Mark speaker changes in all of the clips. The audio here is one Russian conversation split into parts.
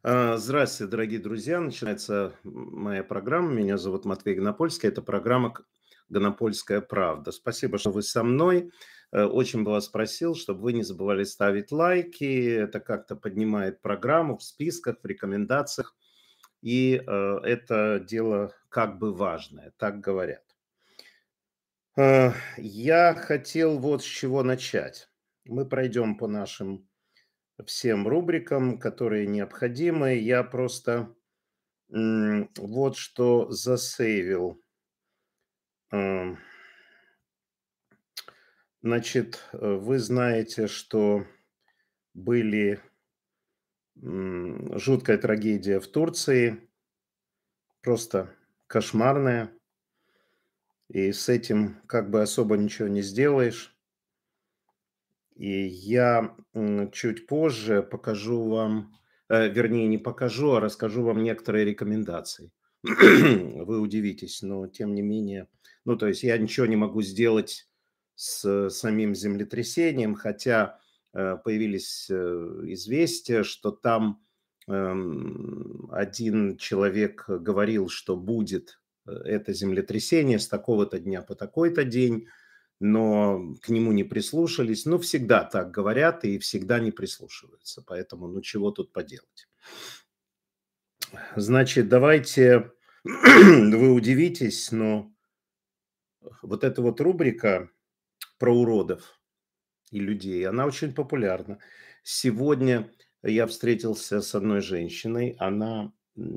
Speaker 1: Здравствуйте, дорогие друзья. Начинается моя программа. Меня зовут Матвей Гонопольский. Это программа «Гонопольская правда». Спасибо, что вы со мной. Очень бы вас просил, чтобы вы не забывали ставить лайки. Это как-то поднимает программу в списках, в рекомендациях. И это дело как бы важное, так говорят. Я хотел вот с чего начать. Мы пройдем по нашим всем рубрикам, которые необходимы. Я просто вот что засейвил. Ам, Значит, вы знаете, что были жуткая трагедия в Турции, просто кошмарная, и с этим как бы особо ничего не сделаешь. И я чуть позже покажу вам, вернее, не покажу, а расскажу вам некоторые рекомендации. Вы удивитесь, но тем не менее, ну, то есть я ничего не могу сделать с самим землетрясением, хотя появились известия, что там один человек говорил, что будет это землетрясение с такого-то дня по такой-то день, но к нему не прислушались. Ну, всегда так говорят и всегда не прислушиваются, поэтому ну чего тут поделать. Значит, давайте, вы удивитесь, но вот эта вот рубрика про уродов и людей, она очень популярна. Сегодня я встретился с одной женщиной, она,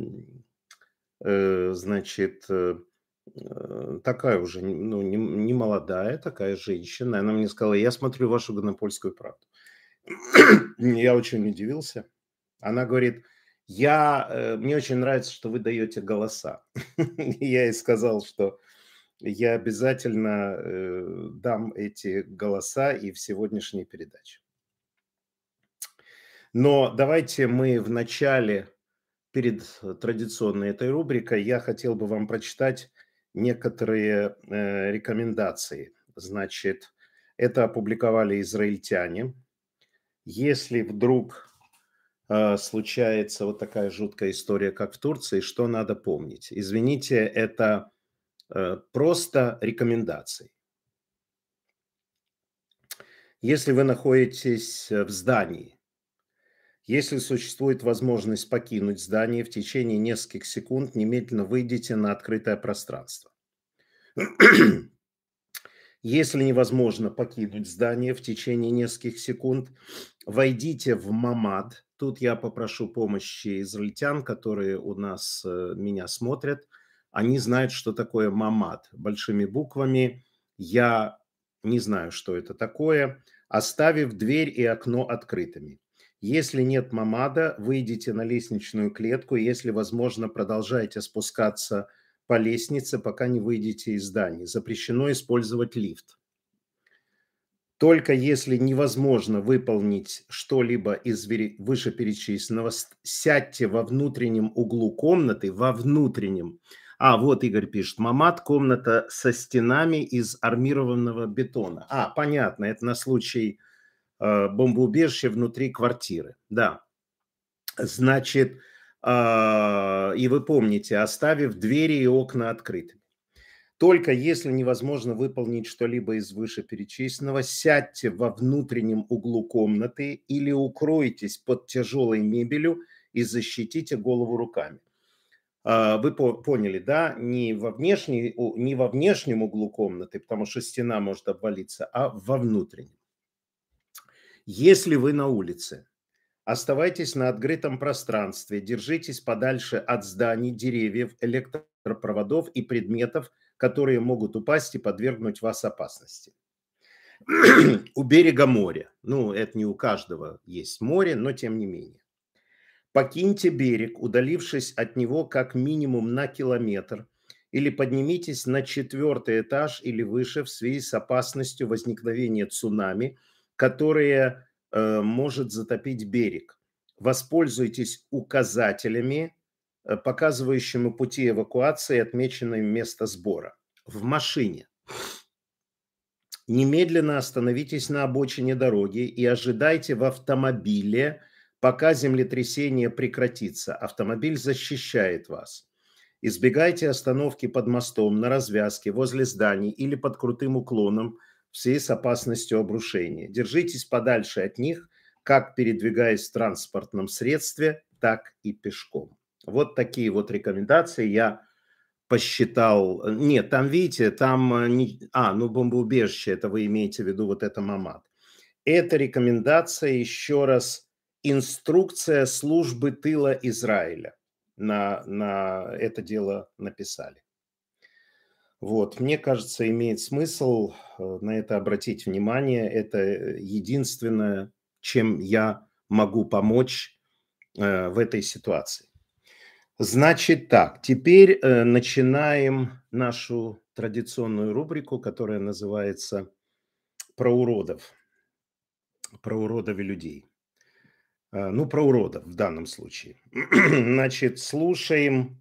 Speaker 1: значит, такая уже, ну, не молодая, такая женщина. Она мне сказала: "Я смотрю вашу "Гонопольскую правду". Я очень удивился. Она говорит: Мне очень нравится, что вы даете голоса". И я ей сказал, что я обязательно дам эти голоса и в сегодняшней передаче. Но давайте мы в начале, перед традиционной этой рубрикой, я хотел бы вам прочитать некоторые рекомендации. Значит, это опубликовали израильтяне. Если вдруг случается вот такая жуткая история, как в Турции, что надо помнить? Извините, это просто рекомендации. Если вы находитесь в здании, если существует возможность покинуть здание в течение нескольких секунд, немедленно выйдите на открытое пространство. Если невозможно покинуть здание в течение нескольких секунд, войдите в мамад. Тут я попрошу помощи израильтян, которые у нас меня смотрят. Они знают, что такое мамад. Большими буквами. Я не знаю, что это такое. Оставив дверь и окно открытыми. Если нет мамада, выйдите на лестничную клетку. Если возможно, продолжайте спускаться по лестнице, пока не выйдете из здания. Запрещено использовать лифт. Только если невозможно выполнить что-либо из вышеперечисленного, сядьте во внутреннем углу комнаты, во внутреннем. Вот Игорь пишет: "Мамат — комната со стенами из армированного бетона". Понятно, это на случай бомбоубежища внутри квартиры. Да, значит, и вы помните, оставив двери и окна открытыми. Только если невозможно выполнить что-либо из вышеперечисленного, сядьте во внутреннем углу комнаты или укройтесь под тяжелой мебелью и защитите голову руками. Вы поняли, да? Не во внешнем углу комнаты, потому что стена может обвалиться, а во внутреннем. Если вы на улице, оставайтесь на открытом пространстве, держитесь подальше от зданий, деревьев, электропроводов и предметов, которые могут упасть и подвергнуть вас опасности. У берега моря, ну, это не у каждого есть море, но тем не менее. Покиньте берег, удалившись от него как минимум на километр, или поднимитесь на 4-й этаж или выше в связи с опасностью возникновения цунами, которое может затопить берег. Воспользуйтесь указателями, показывающими пути эвакуации, отмеченные место сбора. В машине. Немедленно остановитесь на обочине дороги и ожидайте в автомобиле, пока землетрясение прекратится. Автомобиль защищает вас. Избегайте остановки под мостом, на развязке, возле зданий или под крутым уклоном в связи с опасностью обрушения. Держитесь подальше от них, как передвигаясь в транспортном средстве, так и пешком. Вот такие вот рекомендации я посчитал. Нет, там, видите, там... ну, бомбоубежище, это вы имеете в виду вот это Мамад. Это рекомендация, еще раз, инструкция службы тыла Израиля. На это дело написали. Вот, мне кажется, имеет смысл на это обратить внимание. Это единственное, чем я могу помочь в этой ситуации. Значит так, теперь начинаем нашу традиционную рубрику, которая называется «Про уродов». Про уродов и людей. Ну, про уродов в данном случае. Значит, слушаем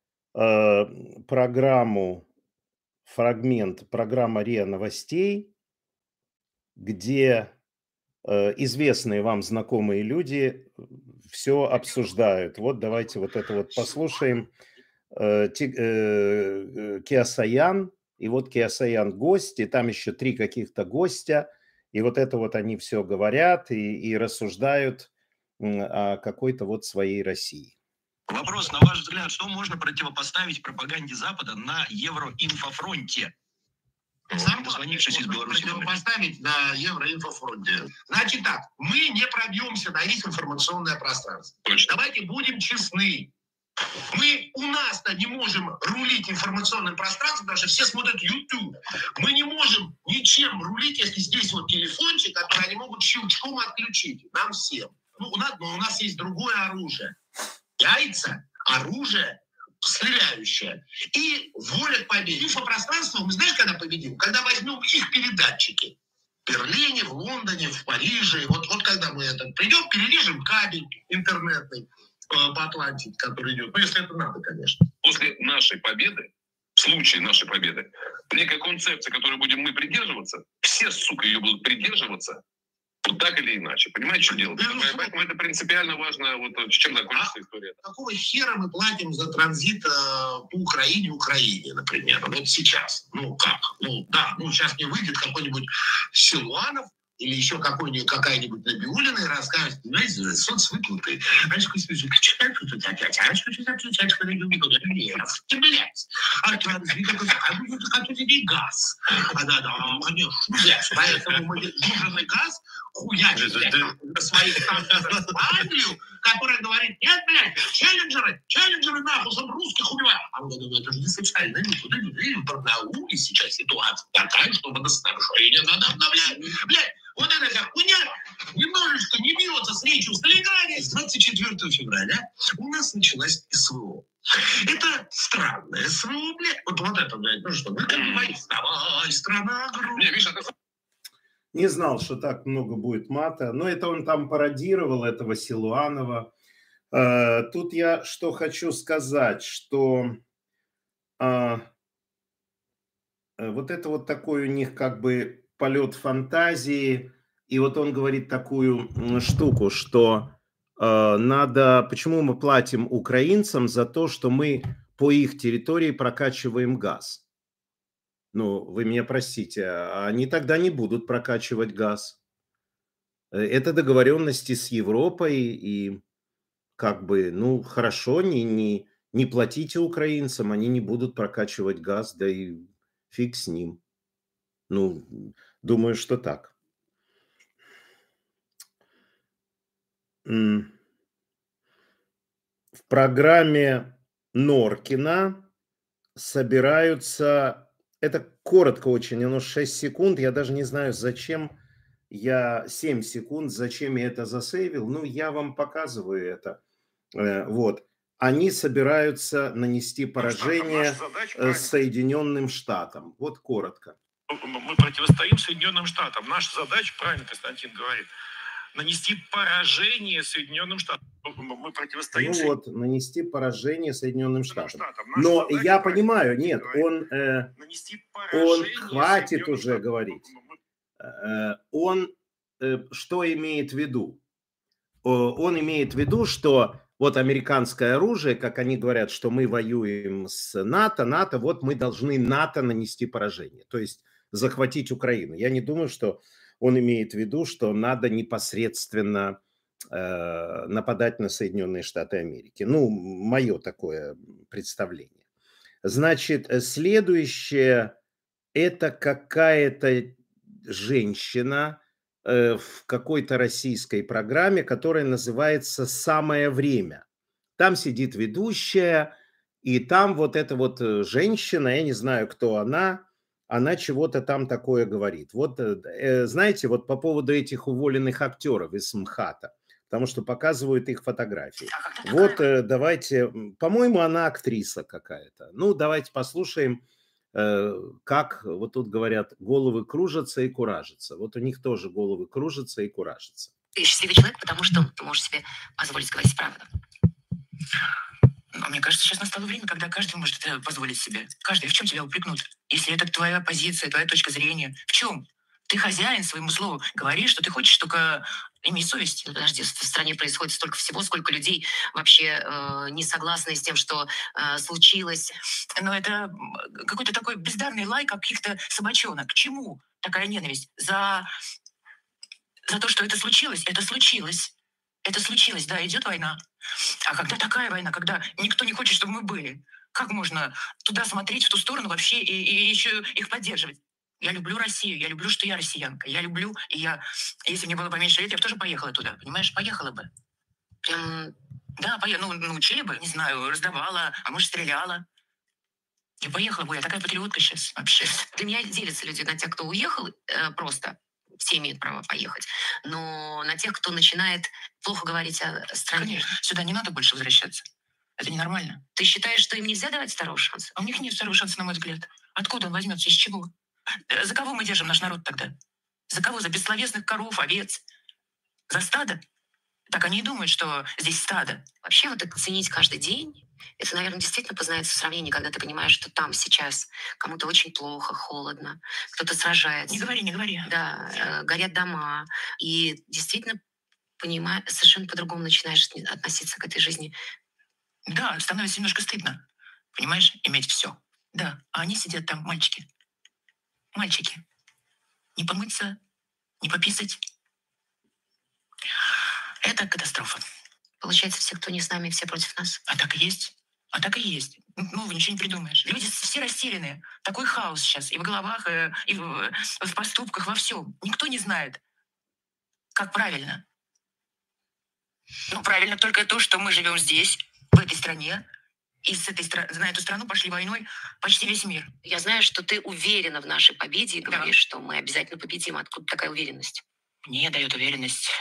Speaker 1: фрагмент программы РИА Новостей, где известные вам знакомые люди все обсуждают. Вот давайте вот это вот послушаем. Киасаян, и вот Киасаян гость, и там еще 3 каких-то гостя, и вот это вот они все говорят и рассуждают о какой-то вот своей России.
Speaker 2: Вопрос, на ваш взгляд, что можно противопоставить пропаганде Запада на Евроинфофронте? Позвонившись из Беларуси.
Speaker 3: Противопоставить на Евроинфофронте. Значит так, мы не пробьемся на их информационное пространство.
Speaker 2: Точно.
Speaker 3: Давайте будем честны. Мы у нас-то не можем рулить информационным пространством, потому что все смотрят YouTube. Мы не можем ничем рулить, если здесь вот телефончик, который они могут щелчком отключить. Нам всем. Ну, у нас есть другое оружие. Яйца, оружие, стреляющее. И воля к победе. Инфопространство мы знаешь, когда победим? Когда возьмем их передатчики. В Берлине, в Лондоне, в Париже. Вот когда мы придем, перережем кабель интернетный по Атлантике, который идет. Ну, если это надо, конечно.
Speaker 2: После нашей победы, в случае нашей победы, некая концепция, которой будем мы придерживаться, все, сука, ее будут придерживаться, вот так или иначе. Понимаете, что делать? Поэтому это принципиально важно, вот с чем закончится история.
Speaker 3: Какого хера мы платим за транзит по Украине, например? Вот сейчас. Ну, как? Ну, да, сейчас не выйдет какой-нибудь Силуанов или еще какая-нибудь Набиуллина и расскажет, знаете, соцвыплаты. Блядь. А транзит это газ. Да, конечно, блядь. Поэтому мы жужженный газ хуячит на своих станциях в Англию, которая говорит, нет, блядь, челленджеры нахуй, он русских убивает. А мы говорим, это же не случайно, в Барнауле сейчас ситуация такая, что водоснабжение надо обновлять. Блядь, вот эта вся хуйня немножечко не бьется с речью в Сталинграде. С 24 февраля у нас началась СВО. Это странное СВО, блядь. Вот это, блядь, ну что, мы как бы вставай, страна,
Speaker 2: Не, видишь, это...
Speaker 1: Не знал, что так много будет мата. Но это он там пародировал, этого Силуанова. Тут я что хочу сказать, что вот это вот такой у них как бы полет фантазии. И вот он говорит такую штуку, что надо... Почему мы платим украинцам за то, что мы по их территории прокачиваем газ? Ну, вы меня простите, они тогда не будут прокачивать газ. Это договоренности с Европой, и как бы, ну, хорошо, не платите украинцам, они не будут прокачивать газ, да и фиг с ним. Ну, думаю, что так. В программе Норкина собираются... Это коротко очень, оно 6 секунд. Я даже не знаю, зачем я 7 секунд, зачем я это засейвил. Ну, я вам показываю это. Вот. Они собираются нанести поражение Соединенным Штатам. Вот коротко.
Speaker 4: Мы противостоим Соединенным Штатам. Наша задача, правильно Константин говорит, нанести поражение Соединенным Штатам. Мы противостоим...
Speaker 1: Ну вот, нанести поражение Соединенным Штатам. Но я понимаю, нет, он хватит уже говорить. Он что имеет в виду? он имеет в виду, что вот американское оружие, как они говорят, что мы воюем с НАТО, вот мы должны НАТО нанести поражение, то есть захватить Украину. Я не думаю, что он имеет в виду, что надо непосредственно нападать на Соединенные Штаты Америки. Ну, мое такое представление. Значит, следующее – это какая-то женщина в какой-то российской программе, которая называется «Самое время». Там сидит ведущая, и там вот эта вот женщина, я не знаю, кто она чего-то там такое говорит. Вот, знаете, вот по поводу этих уволенных актеров из МХАТа, потому что показывают их фотографии. Вот давайте, по-моему, она актриса какая-то. Ну, давайте послушаем, как вот тут говорят, головы кружатся и куражатся. Вот у них тоже головы кружатся и куражатся.
Speaker 5: Ты счастливый человек, потому что ты можешь себе позволить говорить правду.
Speaker 6: Мне кажется, сейчас настало время, когда каждый может это позволить себе. Каждый. В чем тебя упрекнут? Если это твоя позиция, твоя точка зрения. В чем? Ты хозяин своему слову. Говори, что ты хочешь, только имей совесть.
Speaker 5: Ну, подожди, в стране происходит столько всего, сколько людей вообще не согласны с тем, что случилось.
Speaker 6: Но это какой-то такой бездарный лай каких-то собачонок. К чему такая ненависть? За то, что это случилось? Это случилось. Это случилось, да, идет война. А когда такая война, когда никто не хочет, чтобы мы были, как можно туда смотреть, в ту сторону вообще и еще их поддерживать? Я люблю Россию, я люблю, что я россиянка. Я люблю, и я, если мне было поменьше лет, я бы тоже поехала туда, понимаешь? Поехала бы.
Speaker 5: Прям...
Speaker 6: Да, научили бы, не знаю, раздавала, а может, стреляла. Я поехала бы, я такая патриотка сейчас вообще.
Speaker 5: Для меня делятся люди на тех, кто уехал просто. Все имеют право поехать. Но на тех, кто начинает плохо говорить о стране.
Speaker 6: Конечно, сюда не надо больше возвращаться. Это ненормально.
Speaker 5: Ты считаешь, что им нельзя давать второй шанс?
Speaker 6: А у них нет второго шанса, на мой взгляд. Откуда он возьмется? Из чего? За кого мы держим наш народ тогда? За кого? За бессловесных коров, овец? За стадо? Так они и думают, что здесь стадо.
Speaker 5: Вообще вот это ценить каждый день, это, наверное, действительно познается в сравнении, когда ты понимаешь, что там сейчас кому-то очень плохо, холодно, кто-то сражается.
Speaker 6: Не говори.
Speaker 5: Да, горят дома. И действительно, совершенно по-другому начинаешь относиться к этой жизни.
Speaker 6: Да, становится немножко стыдно. Понимаешь, иметь все. Да, а они сидят там, мальчики. Мальчики. Не помыться, не пописать. Это катастрофа.
Speaker 5: Получается, все, кто не с нами, все против нас.
Speaker 6: А так и есть. Вы ничего не придумаешь. Люди все растерянные. Такой хаос сейчас. И в головах, и в поступках, во всем. Никто не знает, как правильно. Правильно только то, что мы живем здесь, в этой стране. И на эту страну пошли войной почти весь мир.
Speaker 5: Я знаю, что ты уверена в нашей победе и говоришь, что мы обязательно победим. Откуда такая уверенность?
Speaker 6: Мне дает уверенность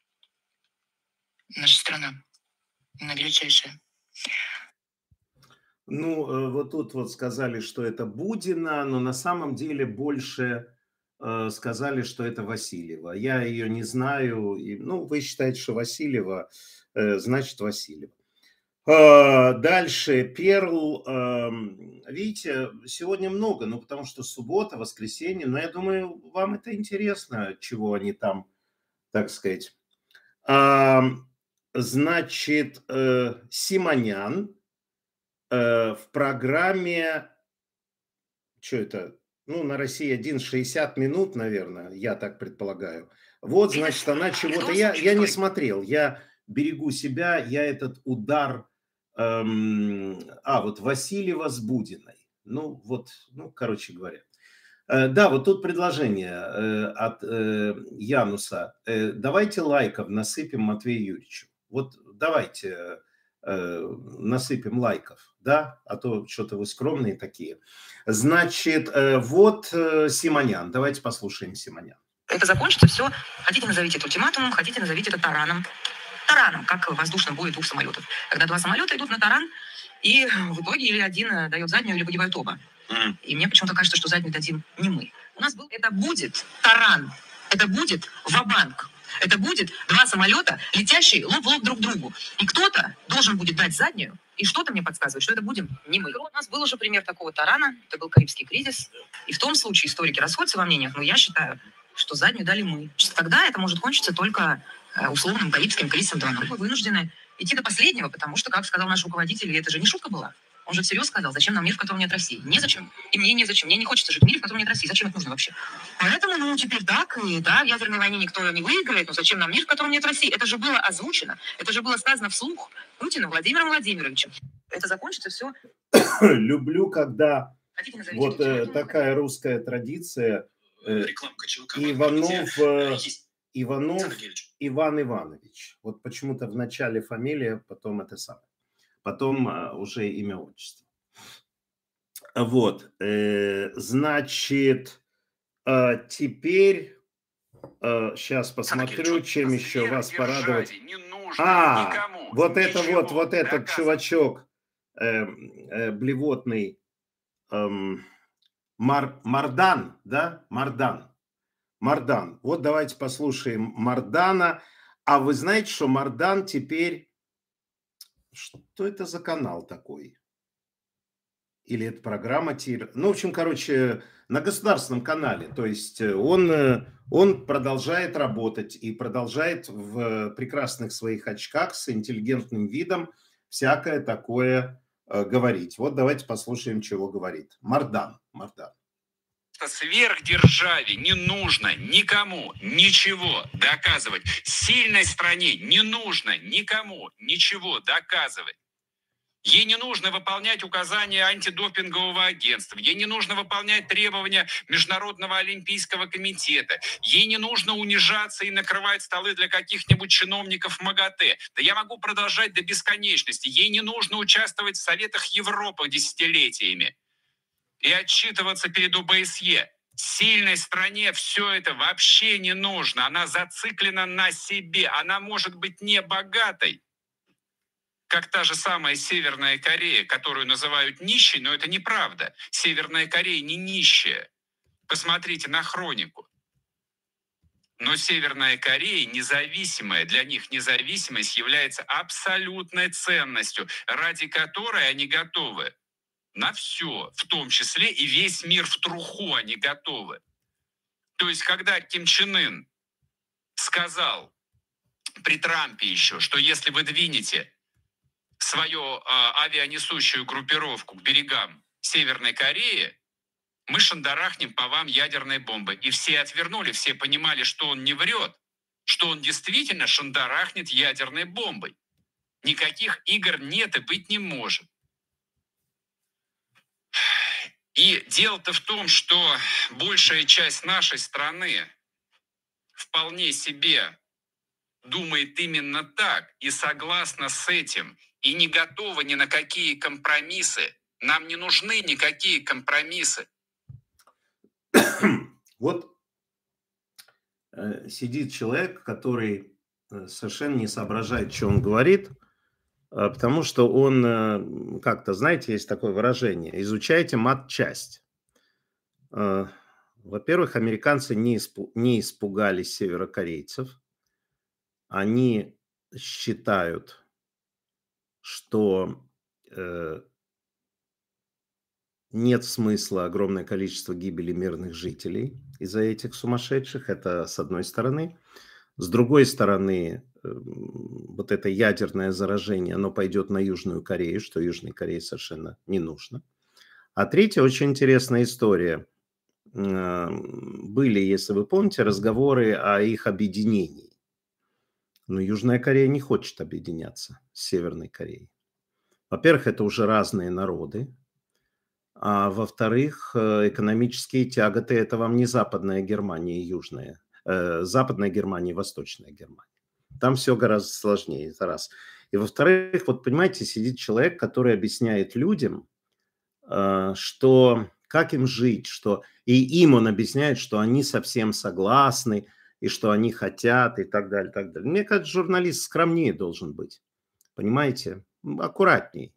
Speaker 6: наша страна. Она величайшая.
Speaker 1: Вот тут вот сказали, что это Будина, но на самом деле больше сказали, что это Васильева. Я ее не знаю. Вы считаете, что Васильева, значит Васильева. Дальше Перл. Видите, сегодня много, потому что суббота, воскресенье. Но я думаю, вам это интересно, чего они там, так сказать. Значит, Симонян в программе, что это, на России 1 60 минут, наверное, я так предполагаю. Вот, значит, она чего-то, я не смотрел, я берегу себя, я этот удар, вот Васильева с Будиной, короче говоря. Да, вот тут предложение от Януса. Давайте лайков насыпем Матвею Юрьевичу. Вот давайте насыпем лайков, да, а то что-то вы скромные такие. Значит, вот Симонян. Давайте послушаем Симонян.
Speaker 6: Это закончится все. Хотите, назовите это ультиматумом, хотите, назовите это тараном. Тараном, как воздушном бою 2 самолетов. Когда 2 самолета идут на таран, и в итоге или один дает заднюю, или погибают оба. И мне почему-то кажется, что заднюю дадим не мы. У нас это будет таран, это будет ва-банк. Это будет 2 самолета, летящие лоб в лоб друг другу. И кто-то должен будет дать заднюю, и что-то мне подсказывает, что это будем не мы. У нас был уже пример такого тарана, это был Карибский кризис. И в том случае историки расходятся во мнениях, но я считаю, что заднюю дали мы. Тогда это может кончиться только условным карибским кризисом 2.0. Мы вынуждены идти до последнего, потому что, как сказал наш руководитель, это же не шутка была. Он же всерьез сказал, зачем нам мир, в котором нет России. Незачем. И мне незачем. Мне не хочется жить в мире, в котором нет России. Зачем это нужно вообще? Поэтому, теперь так, и да, в ядерной войне никто не выиграет, но зачем нам мир, в котором нет России? Это же было озвучено, это же было сказано вслух Путиным Владимиром Владимировичем. Это закончится все.
Speaker 1: Люблю, когда вот такая русская традиция. Иванов Иван Иванович. Вот почему-то в начале фамилия, потом это самое. Потом уже имя, отчество. Вот. Значит, теперь сейчас посмотрю, чем еще вас порадовать. Вот этот чувачок блевотный Мардан, да? Мардан. Вот давайте послушаем Мардана. А вы знаете, что Мардан теперь... Что это за канал такой? Или это программа ТИР? Ну, в общем, короче, на государственном канале. То есть он продолжает работать и продолжает в прекрасных своих очках с интеллигентным видом всякое такое говорить. Вот давайте послушаем, чего говорит Мардан.
Speaker 7: Сверхдержаве не нужно никому ничего доказывать. Сильной стране не нужно никому ничего доказывать. Ей не нужно выполнять указания антидопингового агентства. Ей не нужно выполнять требования Международного олимпийского комитета. Ей не нужно унижаться и накрывать столы для каких-нибудь чиновников МАГАТЭ. Да я могу продолжать до бесконечности. Ей не нужно участвовать в Советах Европы десятилетиями и отчитываться перед ОБСЕ. Сильной стране все это вообще не нужно. Она зациклена на себе. Она может быть не богатой, как та же самая Северная Корея, которую называют нищей, но это неправда. Северная Корея не нищая. Посмотрите на хронику. Но Северная Корея независимая. Для них независимость является абсолютной ценностью, ради которой они готовы на все, в том числе и весь мир в труху они готовы. То есть, когда Ким Чен Ын сказал при Трампе еще, что если вы двинете свою авианесущую группировку к берегам Северной Кореи, мы шандарахнем по вам ядерной бомбой. И все отвернули, все понимали, что он не врет, что он действительно шандарахнет ядерной бомбой. Никаких игр нет и быть не может. И дело-то в том, что большая часть нашей страны вполне себе думает именно так и согласна с этим, и не готова ни на какие компромиссы. Нам не нужны никакие компромиссы.
Speaker 1: Вот сидит человек, который совершенно не соображает, что он говорит, потому что он как-то, знаете, есть такое выражение: изучайте матчасть. Во-первых, американцы не испугались северокорейцев. Они считают, что нет смысла огромное количество гибели мирных жителей из-за этих сумасшедших. Это с одной стороны. С другой стороны, вот это ядерное заражение, оно пойдет на Южную Корею, что Южной Корее совершенно не нужно. А третья очень интересная история. Были, если вы помните, разговоры о их объединении. Но Южная Корея не хочет объединяться с Северной Кореей. Во-первых, это уже разные народы. А во-вторых, экономические тяготы – это вам не Западная Германия и Южная. Западная Германия и Восточная Германия. Там все гораздо сложнее, это раз. И во-вторых, вот понимаете, сидит человек, который объясняет людям, что как им жить, что и им он объясняет, что они совсем согласны, и что они хотят, и так далее, так далее. Мне кажется, журналист скромнее должен быть, понимаете? Аккуратней.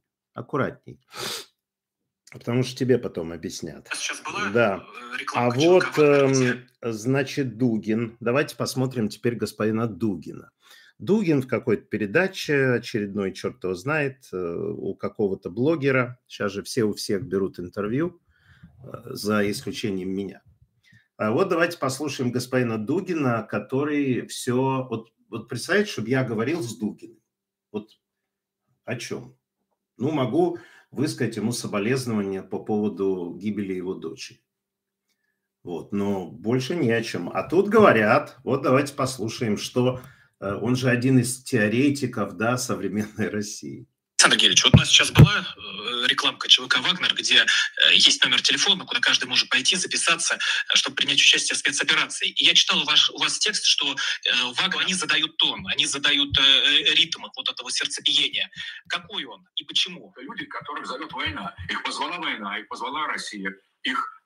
Speaker 1: Потому что тебе потом объяснят.
Speaker 7: Сейчас была
Speaker 1: да. А вот, значит, Дугин. Давайте посмотрим теперь господина Дугина. Дугин в какой-то передаче очередной, черт его знает, у какого-то блогера. Сейчас же все у всех берут интервью, за исключением меня. А вот давайте послушаем господина Дугина, который все... Вот Вот представьте, чтобы я говорил с Дугиным. Вот о чем? Ну, могу высказать ему соболезнования по поводу гибели его дочери. Вот, но больше не о чем. А тут говорят, вот давайте послушаем, что он же один из теоретиков, да, современной России.
Speaker 8: Александр Герич, вот у нас сейчас была рекламка ЧВК «Вагнер», где есть номер телефона, куда каждый может пойти, записаться, чтобы принять участие в спецоперации. И я читал у вас текст, что Вагнер, они задают тон, они задают ритм вот этого сердцебиения. Какой он и почему?
Speaker 4: Люди, которых зовет война. Их позвала Россия. Их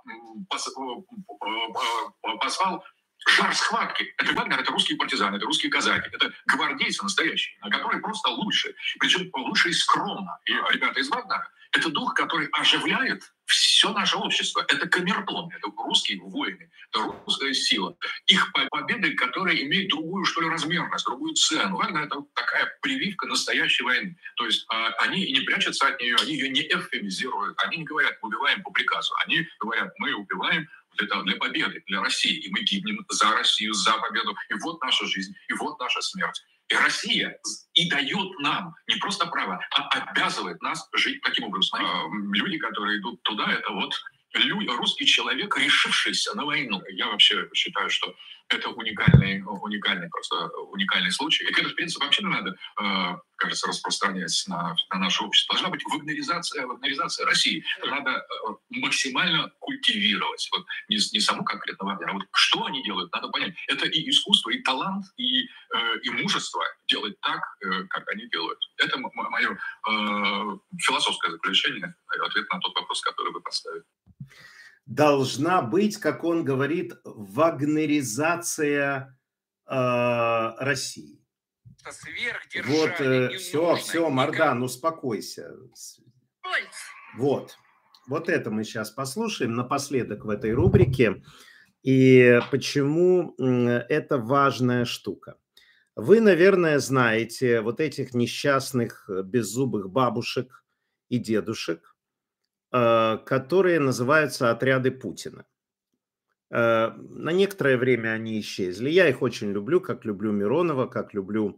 Speaker 4: позвал жар схватки. Это Вагнер, это русские партизаны, это русские казаки, это гвардейцы настоящие, которые просто лучше. Причем лучше и скромно. И ребята из Вагнера — это дух, который оживляет все наше общество. Это камертон, это русские воины, это русская сила. Их победы, которые имеют другую, что ли, размерность, другую цену. Вагнер — это такая прививка настоящей войны. То есть они и не прячутся от нее, они ее не эвфемизируют, они не говорят «мы убиваем по приказу», они говорят «мы убиваем для победы, для России, и мы гибнем за Россию, за победу, и вот наша жизнь, и вот наша смерть». И Россия и дает нам не просто право, а обязывает нас жить таким образом. Люди, которые идут туда, это вот русский человек, решившийся на войну. Я вообще считаю, что это уникальный случай. И этот принцип вообще надо, кажется, распространять на наше общество. Должна быть вагнеризация России. Надо максимально культивировать. Вот не саму конкретно Вагнер, а вот что они делают, надо понять. Это и искусство, и талант, и мужество делать так, как они делают. Это мое философское заключение, ответ на тот вопрос, который вы поставили.
Speaker 1: Должна быть, как он говорит, вагнеризация России. Вот, все, Мардан, успокойся. Вот это мы сейчас послушаем напоследок в этой рубрике. И почему это важная штука. Вы, наверное, знаете вот этих несчастных беззубых бабушек и дедушек, которые называются отряды Путина. На некоторое время они исчезли. Я их очень люблю, как люблю Миронова, как люблю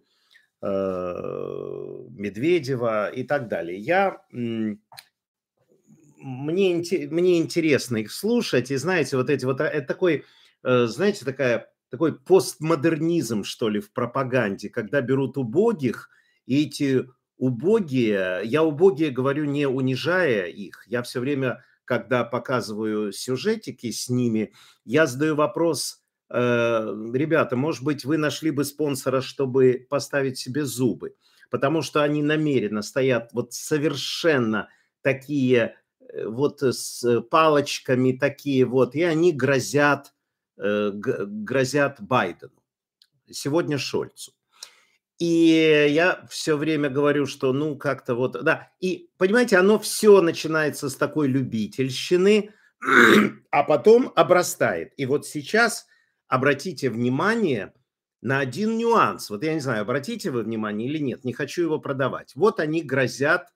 Speaker 1: Медведева и так далее. Мне интересно их слушать. И знаете, вот эти вот, это такой, знаете, такой постмодернизм, что ли, в пропаганде, когда берут убогих, и эти убогие, я убогие говорю не унижая их, я все время, когда показываю сюжетики с ними, я задаю вопрос: ребята, может быть, вы нашли бы спонсора, чтобы поставить себе зубы, потому что они намеренно стоят вот совершенно такие вот с палочками такие вот, и они грозят Байдену, сегодня Шольцу. И я все время говорю, что ну как-то вот, да, и понимаете, оно все начинается с такой любительщины, а потом обрастает. И вот сейчас обратите внимание на один нюанс. Вот я не знаю, обратите вы внимание или нет, не хочу его продавать. Вот они грозят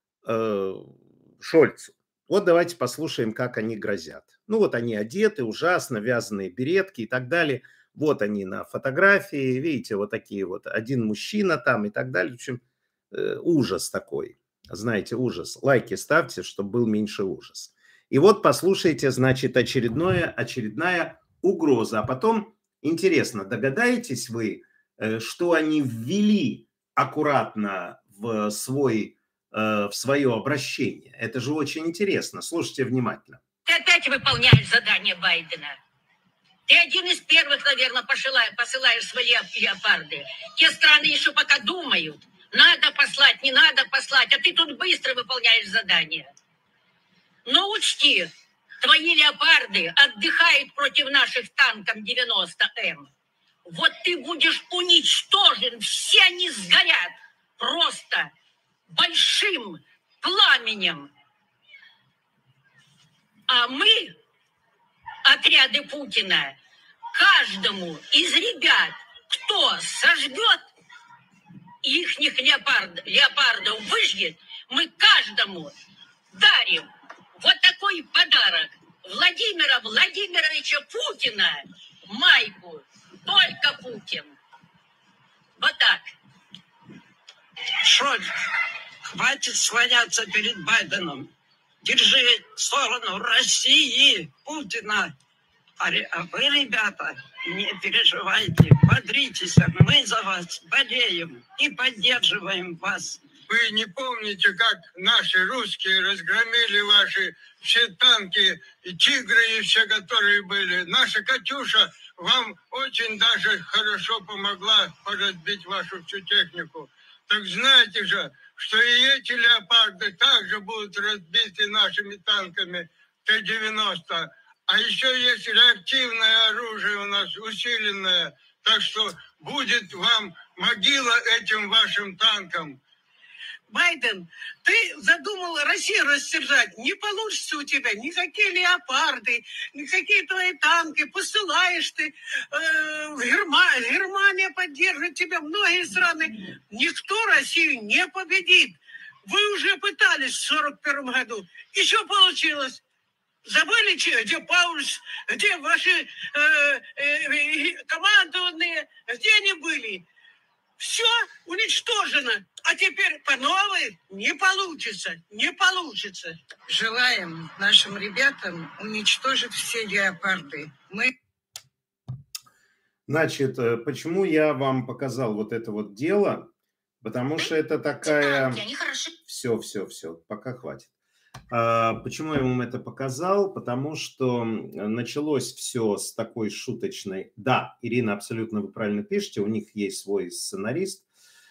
Speaker 1: Шольцу. Вот давайте послушаем, как они грозят. Ну вот они одеты ужасно, вязаные беретки и так далее. Вот они на фотографии, видите, вот такие вот, один мужчина там и так далее. В общем, ужас такой, знаете, ужас. Лайки ставьте, чтобы был меньше ужас. И вот послушайте, значит, очередная угроза. А потом, интересно, догадаетесь вы, что они ввели аккуратно в свое обращение? Это же очень интересно. Слушайте внимательно.
Speaker 9: Ты опять выполняешь задание Байдена. Ты один из первых, наверное, посылаешь свои леопарды. Те страны еще пока думают, надо послать, не надо послать, а ты тут быстро выполняешь задание. Но учти, твои леопарды отдыхают против наших танков 90М. Вот ты будешь уничтожен, все они сгорят просто большим пламенем. А мы, отряды Путина, каждому из ребят, кто сожгет ихних леопардов, выжгет, мы каждому дарим вот такой подарок. Владимира Владимировича Путина майку. Только Путин. Вот так.
Speaker 10: Шольц, хватит слоняться перед Байденом. Держи сторону России, Путина. А вы, ребята, не переживайте, бодритесь. Мы за вас болеем и поддерживаем вас.
Speaker 11: Вы не помните, как наши русские разгромили ваши все танки, и тигры, и все, которые были. Наша «Катюша» вам очень даже хорошо помогла поразбить вашу всю технику. Так знаете же, что и эти «Леопарды» также будут разбиты нашими танками Т-90. А еще есть реактивное оружие у нас, усиленное. Так что будет вам могила этим вашим танкам.
Speaker 10: Байден, ты задумал Россию рассержать. Не получится у тебя никакие «Леопарды», никакие твои танки. Посылаешь ты в Германию. Германия поддержит тебя, многие страны. Никто Россию не победит. Вы уже пытались в 1941 году. И что получилось? Забыли, где Паулюс, где ваши командованные, где они были? Все уничтожено. А теперь по новой не получится. Не получится.
Speaker 6: Желаем нашим ребятам уничтожить все «Леопарды».
Speaker 1: Значит, почему я вам показал вот это вот дело? Потому что это такая... Все, пока хватит. Почему я вам это показал? Потому что началось все с такой шуточной... Да, Ирина, абсолютно вы правильно пишете, у них есть свой сценарист.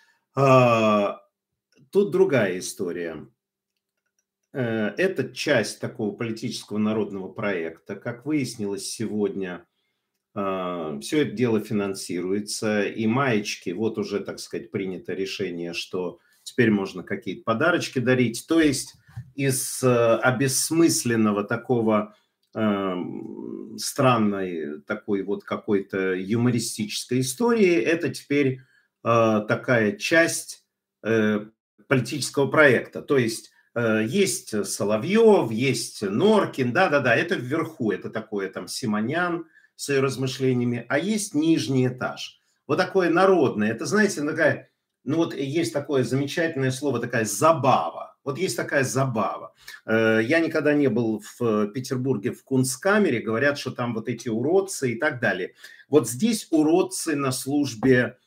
Speaker 1: Тут другая история. Это часть такого политического народного проекта. Как выяснилось сегодня, все это дело финансируется. И маечки, вот уже, так сказать, принято решение, что теперь можно какие-то подарочки дарить. То есть из обессмысленного такого странной такой вот какой-то юмористической истории это теперь такая часть политического проекта. То есть есть Соловьев, есть Норкин, да-да-да, это вверху, это такое там Симонян с ее размышлениями, а есть нижний этаж. Вот такое народное, это, знаете, такая, ну вот есть такое замечательное слово, такая забава. Вот есть такая забава. Я никогда не был в Петербурге в Кунсткамере, говорят, что там вот эти уродцы и так далее. Вот здесь уродцы на службе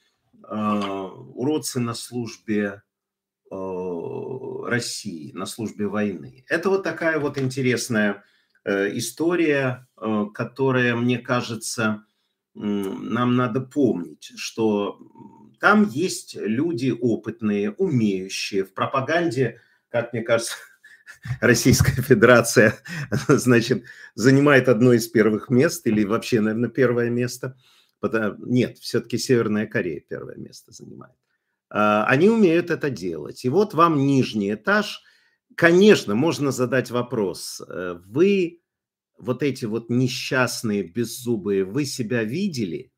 Speaker 1: России, на службе войны. Это вот такая вот интересная история, которая, мне кажется, нам надо помнить, что там есть люди опытные, умеющие в пропаганде. Как мне кажется, Российская Федерация, значит, занимает одно из первых мест или вообще, наверное, первое место. Нет, все-таки Северная Корея первое место занимает. Они умеют это делать. И вот вам нижний этаж. Конечно, можно задать вопрос. Вы, вот эти вот несчастные, беззубые, вы себя видели?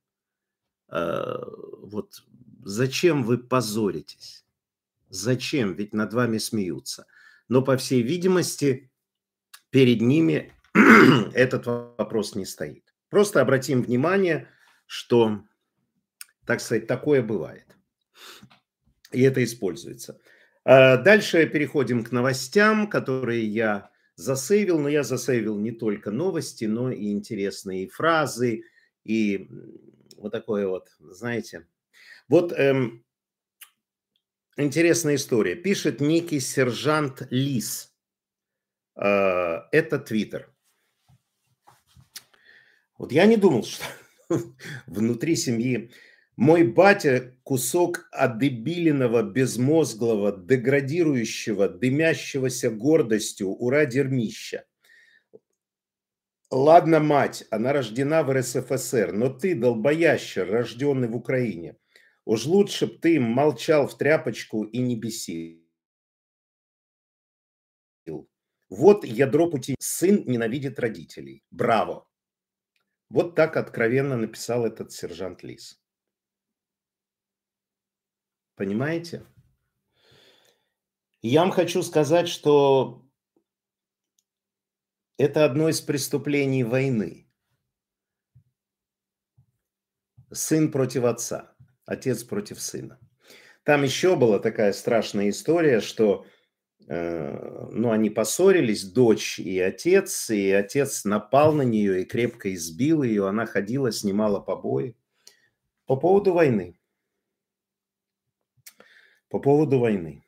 Speaker 1: Вот зачем вы позоритесь? Зачем? Ведь над вами смеются. Но, по всей видимости, перед ними этот вопрос не стоит. Просто обратим внимание, что, так сказать, такое бывает. И это используется. Дальше переходим к новостям, которые я засейвил. Но я засейвил не только новости, но и интересные фразы. И вот такое вот, знаете. Вот... Интересная история. Пишет некий сержант Лис. Это Твиттер. Вот я не думал, что внутри семьи мой батя кусок одебиленного, безмозглого, деградирующего, дымящегося гордостью ура дерьмища. Ладно, мать, она рождена в РСФСР, но ты, долбоящер, рожденный в Украине. Уж лучше б ты молчал в тряпочку и не бесил. Вот ядро пути. Сын ненавидит родителей. Браво. Вот так откровенно написал этот сержант Лис. Понимаете? Я вам хочу сказать, что это одно из преступлений войны. Сын против отца. Отец против сына. Там еще была такая страшная история, что они поссорились, дочь и отец напал на нее и крепко избил ее. Она ходила, снимала побои. По поводу войны. По поводу войны.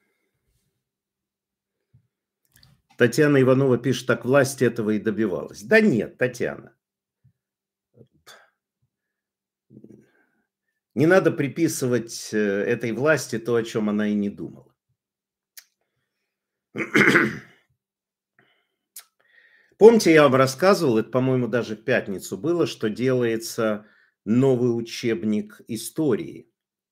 Speaker 1: Татьяна Иванова пишет, так власть этого и добивалась. Да нет, Татьяна. Не надо приписывать этой власти то, о чем она и не думала. Помните, я вам рассказывал, это, по-моему, даже в пятницу было, что делается новый учебник истории,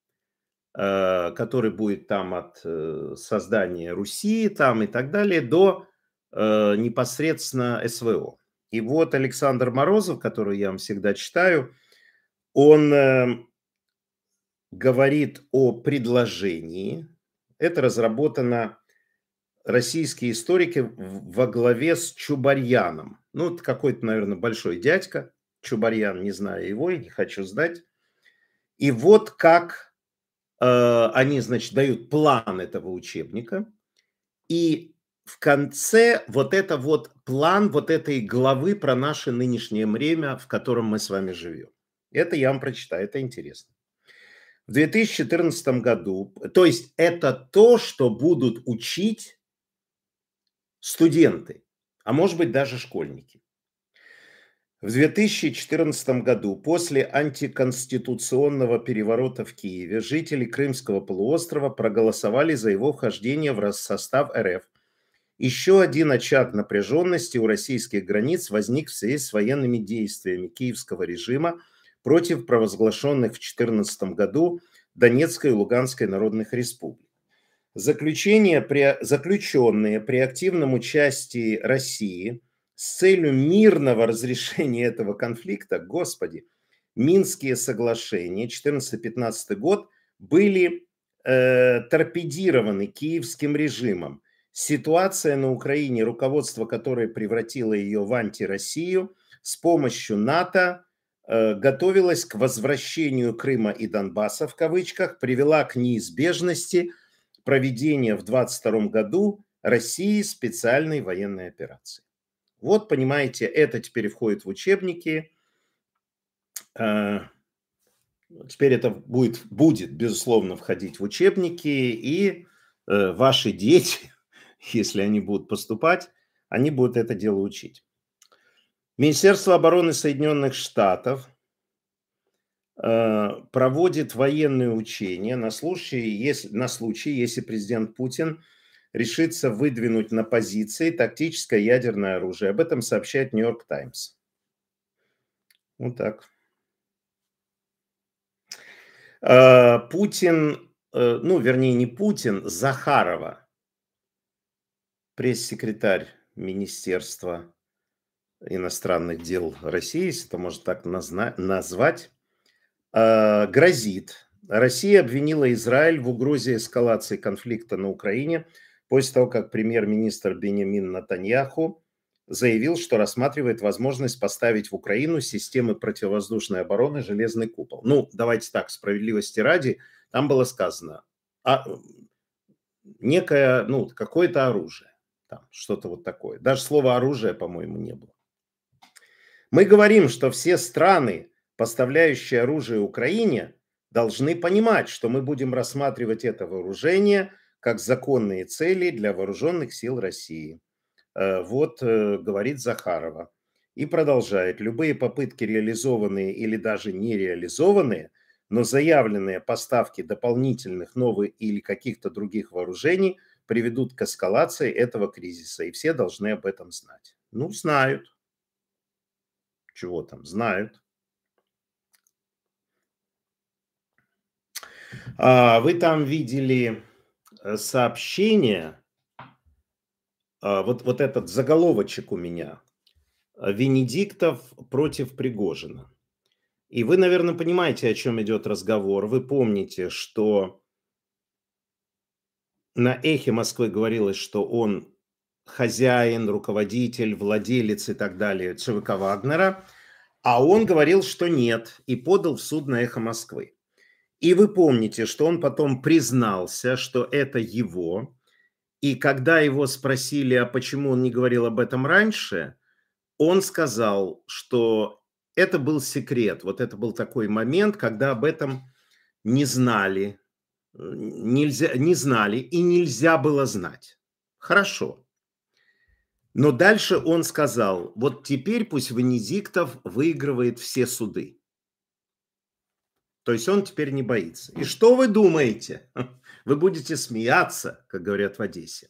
Speaker 1: который будет там от создания Руси там и так далее до непосредственно СВО. И вот Александр Морозов, который я вам всегда читаю, он говорит о предложении. Это разработано российские историки во главе с Чубарьяном. Ну, это какой-то, наверное, большой дядька. Чубарьян, не знаю его, и не хочу знать. И вот как они, значит, дают план этого учебника. И в конце вот это вот план вот этой главы про наше нынешнее время, в котором мы с вами живем. Это я вам прочитаю, это интересно. В 2014 году, то есть это то, что будут учить студенты, а может быть даже школьники. В 2014 году после антиконституционного переворота в Киеве жители Крымского полуострова проголосовали за его вхождение в состав РФ. Еще один очаг напряженности у российских границ возник в связи с военными действиями киевского режима против провозглашенных в 2014 году Донецкой и Луганской народных республик. Заключенные при активном участии России с целью мирного разрешения этого конфликта, господи, Минские соглашения 14-15 год были торпедированы киевским режимом. Ситуация на Украине, руководство которой превратило ее в антироссию, с помощью НАТО готовилась к возвращению Крыма и Донбасса, в кавычках, привела к неизбежности проведения в 2022 году России специальной военной операции. Вот, понимаете, это теперь входит в учебники. Теперь это будет, безусловно, входить в учебники, и ваши дети, если они будут поступать, они будут это дело учить. Министерство обороны Соединенных Штатов проводит военные учения на случай, если президент Путин решится выдвинуть на позиции тактическое ядерное оружие. Об этом сообщает Нью-Йорк Таймс. Вот так. Путин, вернее не Путин, Захарова, пресс-секретарь Министерства иностранных дел России, если это можно так назвать, грозит. Россия обвинила Израиль в угрозе эскалации конфликта на Украине после того, как премьер-министр Беньямин Нетаньяху заявил, что рассматривает возможность поставить в Украину системы противовоздушной обороны «Железный купол». Ну, давайте так, справедливости ради, там было сказано некое, какое-то оружие, там, что-то вот такое. Даже слова «оружие», по-моему, не было. Мы говорим, что все страны, поставляющие оружие Украине, должны понимать, что мы будем рассматривать это вооружение как законные цели для вооруженных сил России. Вот говорит Захарова. И продолжает. Любые попытки, реализованные или даже не реализованные, но заявленные поставки дополнительных, новых или каких-то других вооружений приведут к эскалации этого кризиса. И все должны об этом знать. Ну, знают. Чего там? Знают. Вы там видели сообщение, вот этот заголовочек у меня, Венедиктов против Пригожина. И вы, наверное, понимаете, о чем идет разговор. Вы помните, что на «Эхе Москвы» говорилось, что он хозяин, руководитель, владелец и так далее ЧВК Вагнера, а он говорил, что нет, и подал в суд на «Эхо Москвы». И вы помните, что он потом признался, что это его. И когда его спросили, а почему он не говорил об этом раньше, он сказал, что это был секрет. Вот это был такой момент, когда об этом не знали, не знали и нельзя было знать. Хорошо. Но дальше он сказал, вот теперь пусть Венедиктов выигрывает все суды. То есть он теперь не боится. И что вы думаете? Вы будете смеяться, как говорят в Одессе.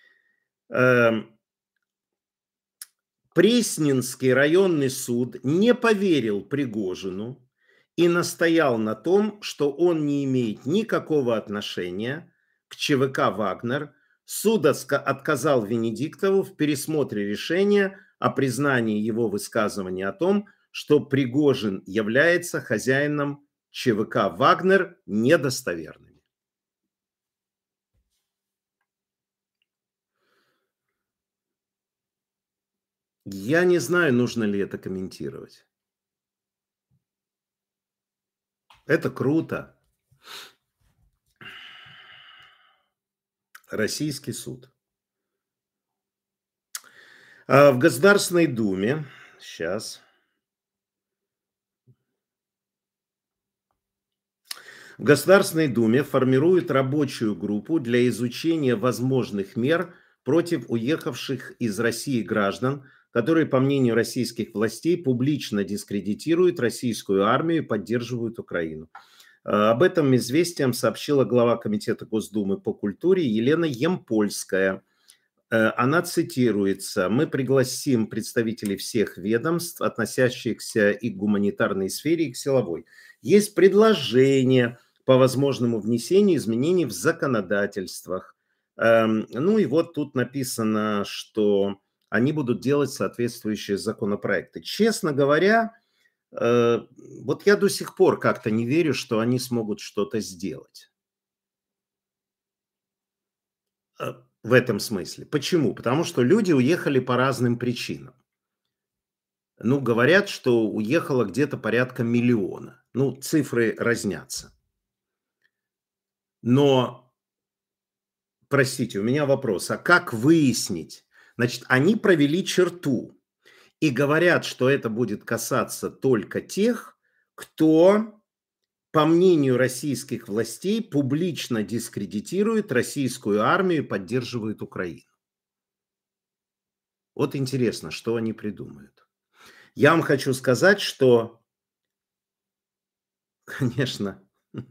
Speaker 1: Пресненский районный суд не поверил Пригожину и настоял на том, что он не имеет никакого отношения к ЧВК «Вагнер». Суд отказал Венедиктову в пересмотре решения о признании его высказывания о том, что Пригожин является хозяином ЧВК «Вагнер» недостоверными. Я не знаю, нужно ли это комментировать. Это круто. Российский суд. В Государственной Думе, сейчас, в Государственной Думе формируют рабочую группу для изучения возможных мер против уехавших из России граждан, которые, по мнению российских властей, публично дискредитируют российскую армию и поддерживают Украину. Об этом «Известиям» сообщила глава Комитета Госдумы по культуре Елена Ямпольская. Она цитируется: «Мы пригласим представителей всех ведомств, относящихся и к гуманитарной сфере, и к силовой. Есть предложения по возможному внесению изменений в законодательствах». Ну и вот тут написано, что они будут делать соответствующие законопроекты. Честно говоря, вот я до сих пор как-то не верю, что они смогут что-то сделать. В этом смысле. Почему? Потому что люди уехали по разным причинам. Ну, говорят, что уехало где-то порядка 1 миллиона. Ну, цифры разнятся. Но, простите, у меня вопрос. А как выяснить? Значит, они провели черту и говорят, что это будет касаться только тех, кто, по мнению российских властей, публично дискредитирует российскую армию и поддерживает Украину. Вот интересно, что они придумают. Я вам хочу сказать, что, конечно,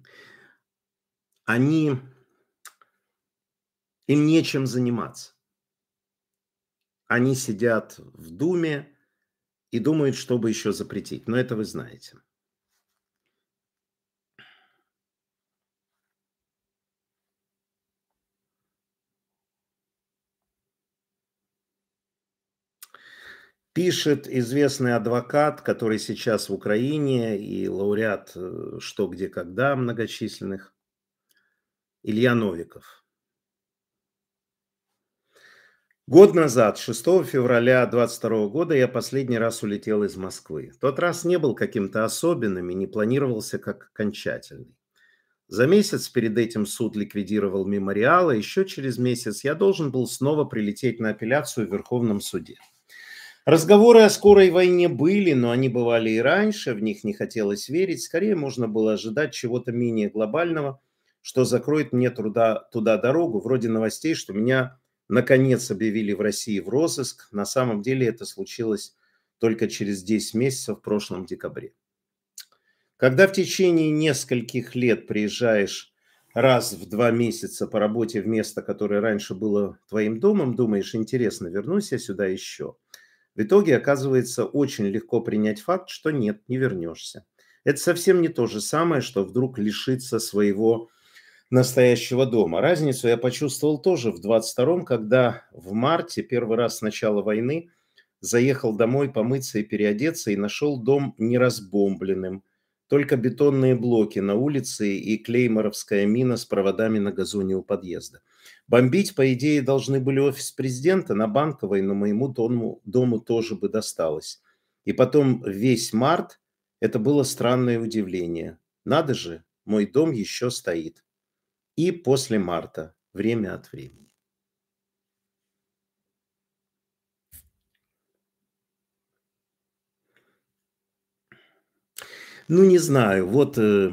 Speaker 1: им нечем заниматься. Они сидят в Думе и думают, что бы еще запретить. Но это вы знаете. Пишет известный адвокат, который сейчас в Украине и лауреат «Что, где, когда» многочисленных, Илья Новиков. Год назад, 6 февраля 2022 года, я последний раз улетел из Москвы. Тот раз не был каким-то особенным и не планировался как окончательный. За месяц перед этим суд ликвидировал мемориал, а еще через месяц я должен был снова прилететь на апелляцию в Верховном суде. Разговоры о скорой войне были, но они бывали и раньше, в них не хотелось верить. Скорее можно было ожидать чего-то менее глобального, что закроет мне туда дорогу, вроде новостей, что меня наконец объявили в России в розыск. На самом деле это случилось только через 10 месяцев в прошлом декабре. Когда в течение нескольких лет приезжаешь раз в 2 месяца по работе в место, которое раньше было твоим домом, думаешь, интересно, вернусь я сюда еще. В итоге оказывается очень легко принять факт, что нет, не вернешься. Это совсем не то же самое, что вдруг лишиться своего настоящего дома. Разницу я почувствовал тоже в 22-м, когда в марте, первый раз с начала войны, заехал домой помыться и переодеться и нашел дом неразбомбленным. Только бетонные блоки на улице и клейморовская мина с проводами на газоне у подъезда. Бомбить, по идее, должны были офис президента на Банковой, но моему дому тоже бы досталось. И потом весь март это было странное удивление. Надо же, мой дом еще стоит. И после марта, время от времени. Ну, не знаю, вот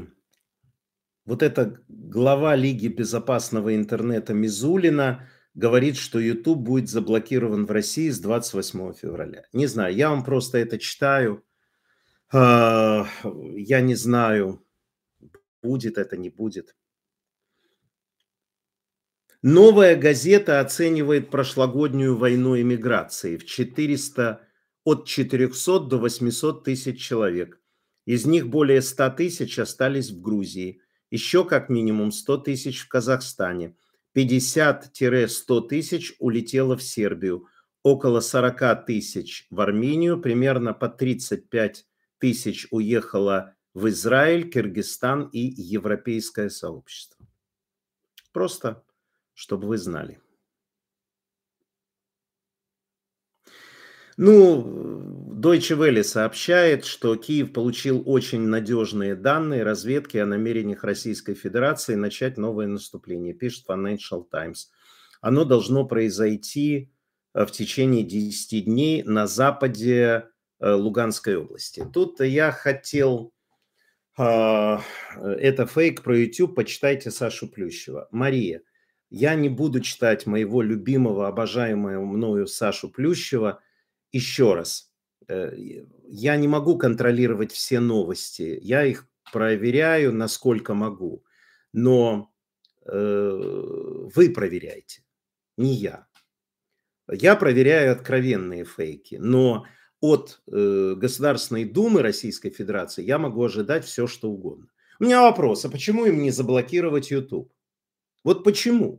Speaker 1: эта глава Лиги безопасного интернета Мизулина говорит, что YouTube будет заблокирован в России с 28 февраля. Не знаю, я вам просто это читаю. Я не знаю, будет это, не будет. Новая газета оценивает прошлогоднюю войну эмиграции от 400 до 800 тысяч человек. Из них более 100 тысяч остались в Грузии, еще как минимум 100 тысяч в Казахстане, 50-100 тысяч улетело в Сербию, около 40 тысяч в Армению, примерно по 35 тысяч уехало в Израиль, Кыргызстан и европейское сообщество. Просто, чтобы вы знали. Ну, Deutsche Welle сообщает, что Киев получил очень надежные данные разведки о намерениях Российской Федерации начать новое наступление, пишет Financial Times. Оно должно произойти в течение 10 дней на западе Луганской области. Тут я хотел... Это фейк про YouTube, почитайте Сашу Плющева. Мария, я не буду читать моего любимого, обожаемого мною Сашу Плющева. Еще раз, я не могу контролировать все новости, я их проверяю, насколько могу, но вы проверяйте, не я. Я проверяю откровенные фейки, но от Государственной Думы Российской Федерации я могу ожидать все, что угодно. У меня вопрос, а почему им не заблокировать YouTube? Вот почему?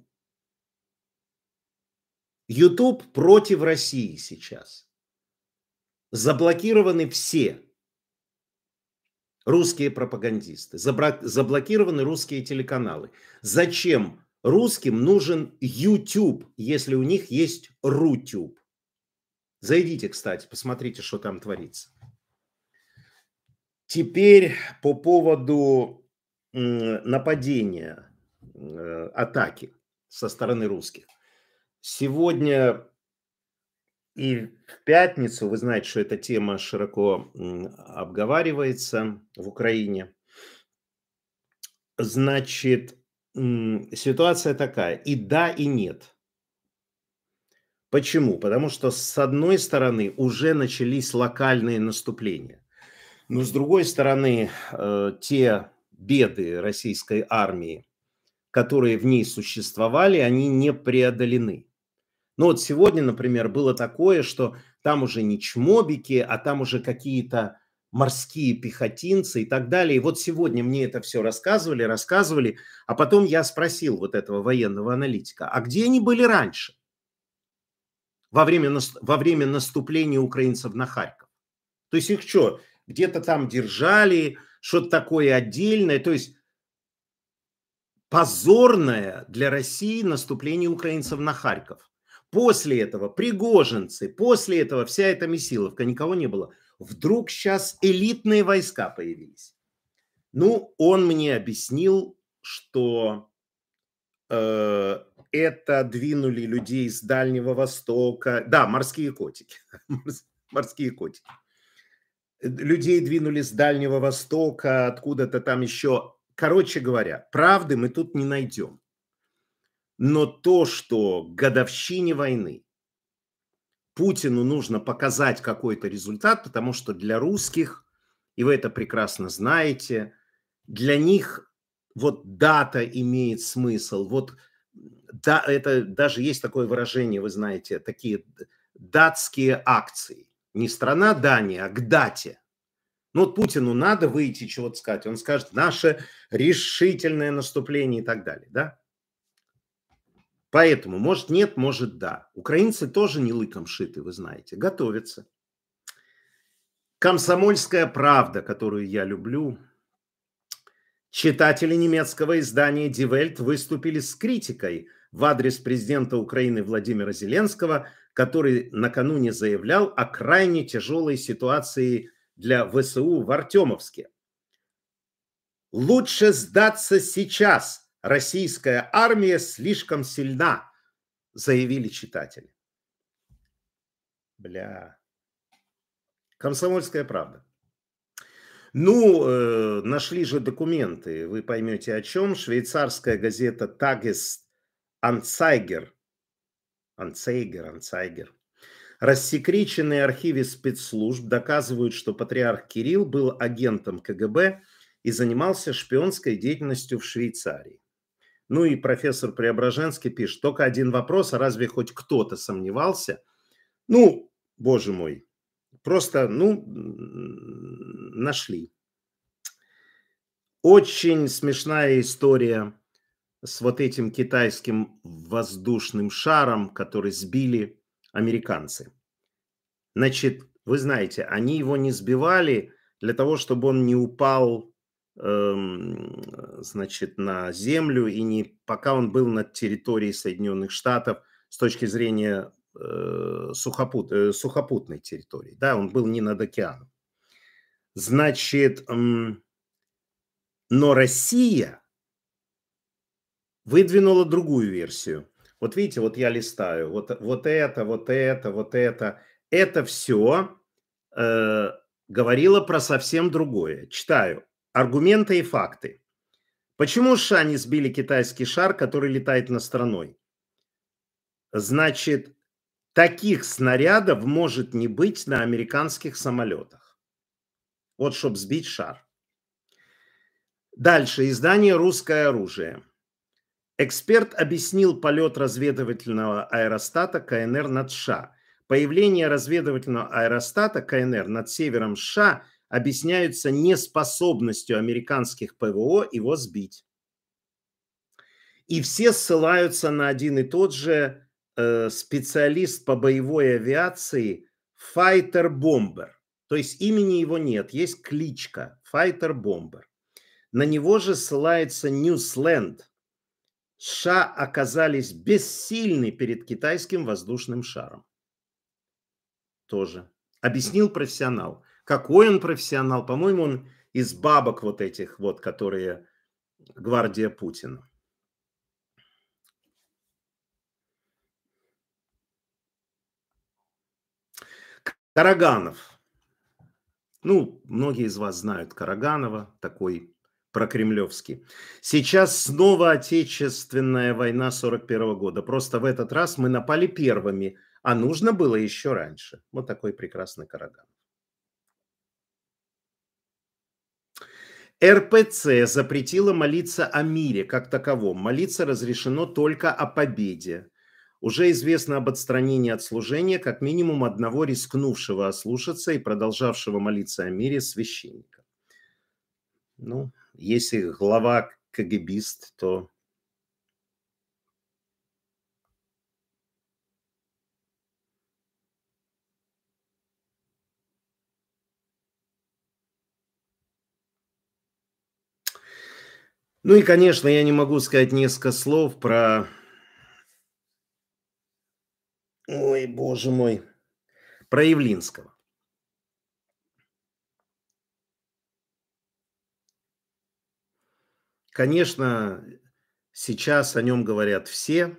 Speaker 1: YouTube против России сейчас. Заблокированы все русские пропагандисты, заблокированы русские телеканалы. Зачем русским нужен YouTube, если у них есть Рутюб? Зайдите, кстати, посмотрите, что там творится. Теперь по поводу нападения, атаки со стороны русских. Сегодня и в пятницу, вы знаете, что эта тема широко обговаривается в Украине. Значит, ситуация такая, и да, и нет. Почему? Потому что с одной стороны уже начались локальные наступления, но с другой стороны те беды российской армии, которые в ней существовали, они не преодолены. Ну вот сегодня, например, было такое, что там уже не чмобики, а там уже какие-то морские пехотинцы и так далее. И вот сегодня мне это все рассказывали, а потом я спросил вот этого военного аналитика, а где они были раньше, во время наступления украинцев на Харьков? То есть их что, где-то там держали, что-то такое отдельное, то есть позорное для России наступление украинцев на Харьков. После этого пригожинцы, после этого вся эта месиловка, никого не было. Вдруг сейчас элитные войска появились. Ну, он мне объяснил, что это двинули людей с Дальнего Востока. Да, морские котики. Морские котики. Людей двинули с Дальнего Востока, откуда-то там еще. Короче говоря, правды мы тут не найдем. Но то, что к годовщине войны Путину нужно показать какой-то результат, потому что для русских, и вы это прекрасно знаете, для них вот дата имеет смысл. Вот да, это даже есть такое выражение, вы знаете, такие датские акции. Не страна Дания, а к дате. Ну вот Путину надо выйти, чего-то сказать. Он скажет, наше решительное наступление и так далее, да? Поэтому, может, нет, может, да. Украинцы тоже не лыком шиты, вы знаете, готовятся. «Комсомольская правда», которую я люблю. Читатели немецкого издания Die Welt выступили с критикой в адрес президента Украины Владимира Зеленского, который накануне заявлял о крайне тяжелой ситуации для ВСУ в Артемовске. Лучше сдаться сейчас. Российская армия слишком сильна, заявили читатели. Бля. Комсомольская правда. Ну, нашли же документы, вы поймете о чем. Швейцарская газета Tages Anzeiger. Рассекреченные архивы спецслужб доказывают, что патриарх Кирилл был агентом КГБ и занимался шпионской деятельностью в Швейцарии. Ну и профессор Преображенский пишет, только один вопрос, а разве хоть кто-то сомневался? Ну, боже мой, просто, ну, нашли. Очень смешная история с вот этим китайским воздушным шаром, который сбили американцы. Значит, вы знаете, они его не сбивали для того, чтобы он не упал, значит, на землю и не пока он был над территорией Соединенных Штатов с точки зрения сухопутной территории. Да, он был не над океаном. Значит, но Россия выдвинула другую версию. Вот видите, вот я листаю, вот это. Это все говорило про совсем другое. Читаю. Аргументы и факты. Почему США не сбили китайский шар, который летает над страной? Значит, таких снарядов может не быть на американских самолетах. Вот, чтобы сбить шар. Дальше. Издание «Русское оружие». Эксперт объяснил полет разведывательного аэростата КНР над США. Появление разведывательного аэростата КНР над севером США объясняются неспособностью американских ПВО его сбить. И все ссылаются на один и тот же специалист по боевой авиации Fighter Bomber. То есть имени его нет, есть кличка Fighter Bomber. На него же ссылается Newsland. США оказались бессильны перед китайским воздушным шаром. Тоже. Объяснил профессионал. Какой он профессионал? По-моему, он из бабок вот этих вот, которые гвардия Путина. Караганов. Ну, многие из вас знают Караганова, такой прокремлевский. Сейчас снова Отечественная война 41 года. Просто в этот раз мы напали первыми, а нужно было еще раньше. Вот такой прекрасный Караганов. РПЦ запретила молиться о мире как таковом. Молиться разрешено только о победе. Уже известно об отстранении от служения как минимум одного рискнувшего ослушаться и продолжавшего молиться о мире священника. Ну, если глава КГБист, то... Ну и, конечно, я не могу сказать несколько слов про... Ой, боже мой. Про Явлинского. Конечно, сейчас о нем говорят все.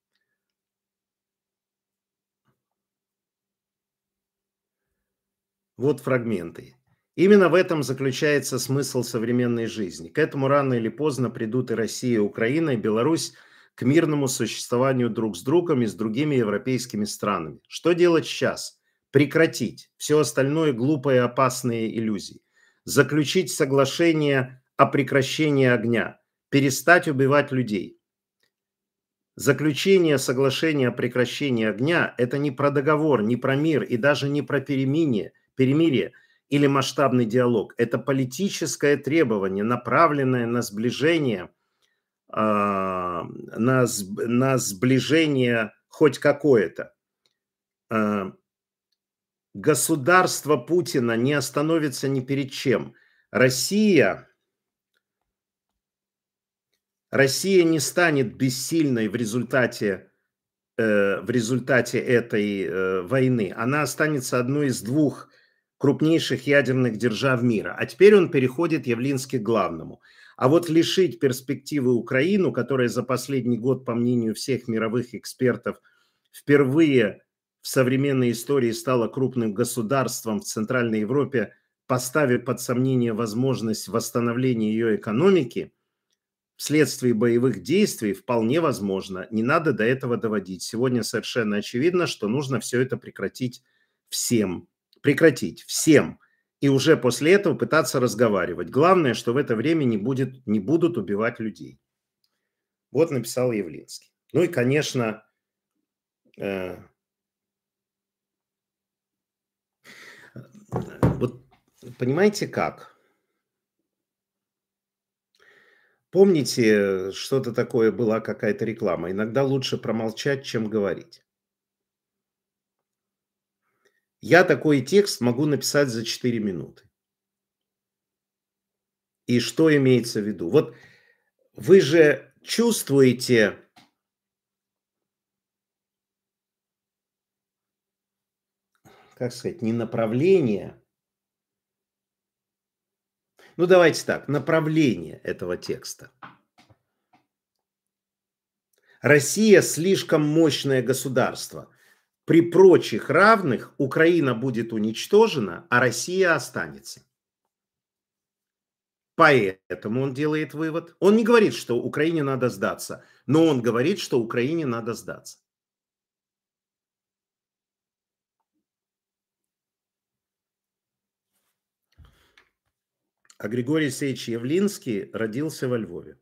Speaker 1: Вот фрагменты. Именно в этом заключается смысл современной жизни. К этому рано или поздно придут и Россия, и Украина, и Беларусь к мирному существованию друг с другом и с другими европейскими странами. Что делать сейчас? Прекратить все остальное глупые и опасные иллюзии. Заключить соглашение о прекращении огня. Перестать убивать людей. Заключение соглашения о прекращении огня – это не про договор, не про мир и даже не про перемирие или масштабный диалог. Это политическое требование, направленное на сближение, на сближение хоть какое-то. Государство Путина не остановится ни перед чем. Россия не станет бессильной в результате этой войны. Она останется одной из двух крупнейших ядерных держав мира. А теперь он переходит, Явлинский, к главному. А вот лишить перспективы Украину, которая за последний год, по мнению всех мировых экспертов, впервые в современной истории стала крупным государством в Центральной Европе, поставив под сомнение возможность восстановления ее экономики, вследствие боевых действий, вполне возможно. Не надо до этого доводить. Сегодня совершенно очевидно, что нужно все это прекратить всем. Прекратить всем. И уже после этого пытаться разговаривать. Главное, что в это время не будут убивать людей. Вот написал Явлинский. Ну и, конечно, вот понимаете как? Помните, что-то такое была какая-то реклама? Иногда лучше промолчать, чем говорить. Я такой текст могу написать за 4 минуты. И что имеется в виду? Вот вы же чувствуете, как сказать, не направление. Ну, давайте так, направление этого текста. Россия слишком мощное государство. При прочих равных Украина будет уничтожена, а Россия останется. Поэтому он делает вывод. Он не говорит, что Украине надо сдаться, но он говорит, что Украине надо сдаться. А Григорий Алексеевич Явлинский родился во Львове.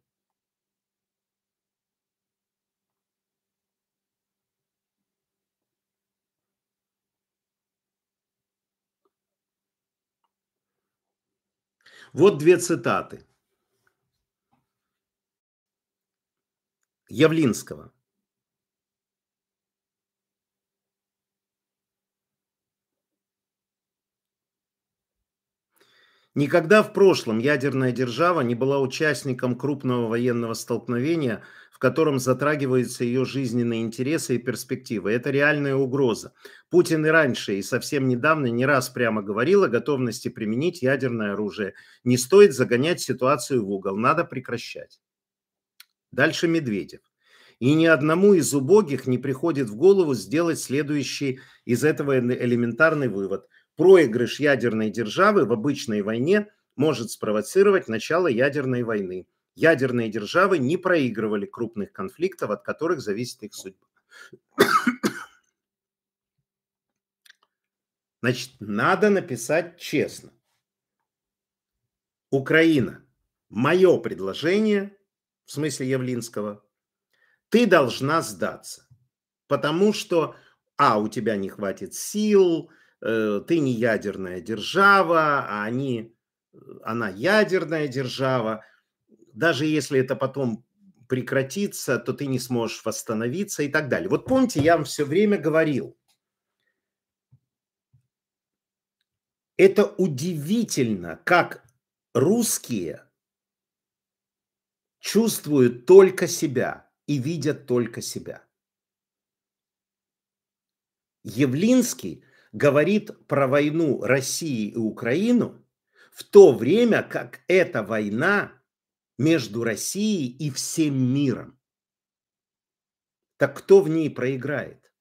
Speaker 1: Вот 2 цитаты Явлинского. Никогда в прошлом ядерная держава не была участником крупного военного столкновения, в котором затрагиваются ее жизненные интересы и перспективы. Это реальная угроза. Путин и раньше, и совсем недавно не раз прямо говорил о готовности применить ядерное оружие. Не стоит загонять ситуацию в угол, надо прекращать. Дальше Медведев. И ни одному из убогих не приходит в голову сделать следующий из этого элементарный вывод. Проигрыш ядерной державы в обычной войне может спровоцировать начало ядерной войны. Ядерные державы не проигрывали крупных конфликтов, от которых зависит их судьба. Значит, надо написать честно. Украина, мое предложение, в смысле Явлинского, ты должна сдаться, потому что, у тебя не хватит сил, ты не ядерная держава, а она ядерная держава. Даже если это потом прекратится, то ты не сможешь восстановиться и так далее. Вот помните, я вам все время говорил, это удивительно, как русские чувствуют только себя и видят только себя. Явлинский говорит про войну России и Украину в то время, как эта война между Россией и всем миром. Так кто в ней проиграет?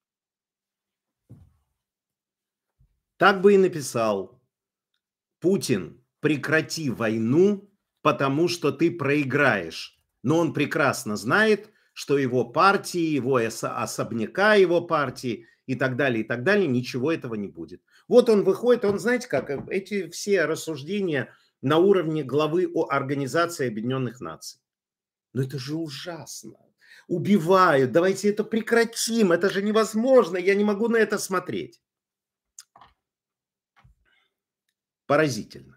Speaker 1: Так бы и написал: Путин, прекрати войну, потому что ты проиграешь. Но он прекрасно знает, что его партии, его особняка его партии и так далее, ничего этого не будет. Вот он выходит, он, знаете как, эти все рассуждения на уровне главы Организации Объединенных Наций. Но это же ужасно. Убивают, давайте это прекратим, это же невозможно, я не могу на это смотреть. Поразительно.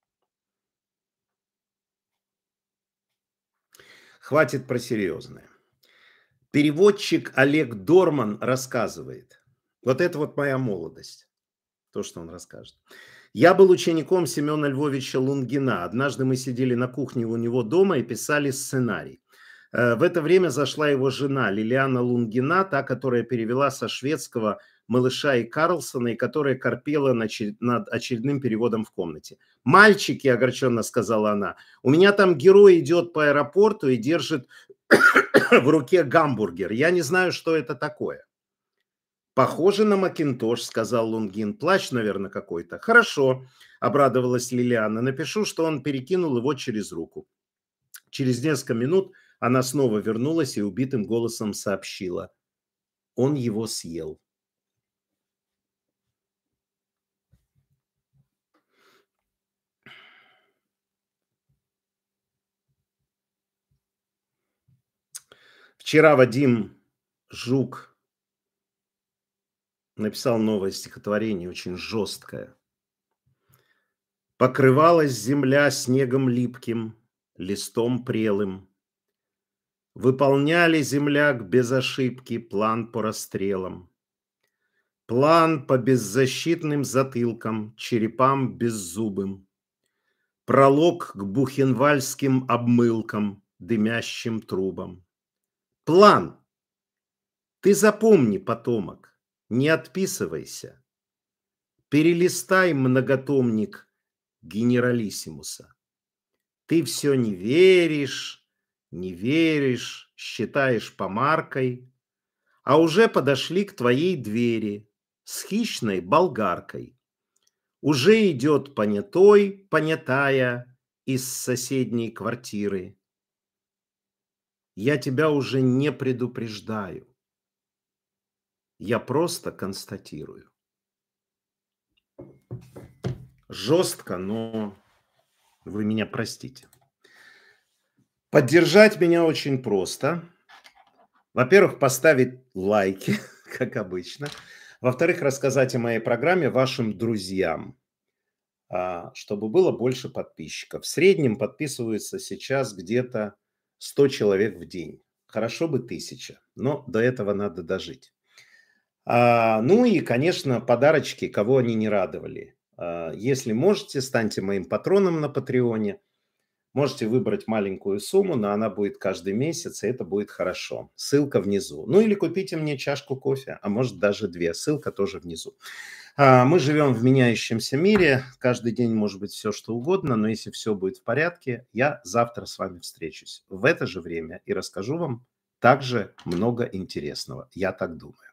Speaker 1: Хватит про серьезное. Переводчик Олег Дорман рассказывает. Вот это вот моя молодость. То, что он расскажет. Я был учеником Семена Львовича Лунгина. Однажды мы сидели на кухне у него дома и писали сценарий. В это время зашла его жена Лилиана Лунгина, та, которая перевела со шведского «Малыша и Карлсона» и которая корпела над очередным переводом в комнате. «Мальчики», – огорченно сказала она, – «у меня там герой идет по аэропорту и держит в руке гамбургер. Я не знаю, что это такое». «Похоже на Макинтош», – сказал Лунгин. «Плащ, наверное, какой-то». «Хорошо», – обрадовалась Лилиана. «Напишу, что он перекинул его через руку». Через несколько минут она снова вернулась и убитым голосом сообщила: он его съел. Вчера Вадим Жук написал новое стихотворение, очень жесткое. «Покрывалась земля снегом липким, листом прелым. Выполняли земляк без ошибки план по расстрелам. План по беззащитным затылкам, черепам беззубым. Пролог к бухенвальским обмылкам, дымящим трубам. План! Ты запомни, потомок, не отписывайся. Перелистай многотомник генералиссимуса. Ты все не веришь, считаешь помаркой, а уже подошли к твоей двери с хищной болгаркой. Уже идет понятой, понятая из соседней квартиры. Я тебя уже не предупреждаю. Я просто констатирую. Жестко, но вы меня простите. Поддержать меня очень просто. Во-первых, поставить лайки, как обычно. Во-вторых, рассказать о моей программе вашим друзьям, чтобы было больше подписчиков. В среднем подписываются сейчас где-то 100 человек в день. Хорошо бы 1000, но до этого надо дожить. Ну и, конечно, подарочки, кого они не радовали. Если можете, станьте моим патроном на Патреоне. Можете выбрать маленькую сумму, но она будет каждый месяц, и это будет хорошо. Ссылка внизу. Ну или купите мне чашку кофе, а может даже 2. Ссылка тоже внизу. Мы живем в меняющемся мире. Каждый день может быть все, что угодно, но если все будет в порядке, я завтра с вами встречусь в это же время и расскажу вам также много интересного. Я так думаю.